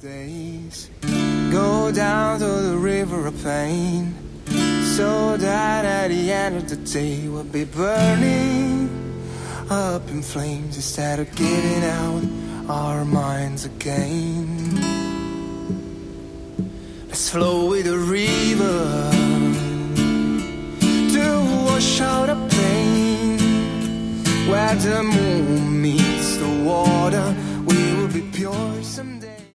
days go down to the river of pain, so that at the end of the day we'll be burning up in flames instead of giving out our minds again. Let's flow with the river to wash out the pain. Where the moon meets the water, we will be pure someday.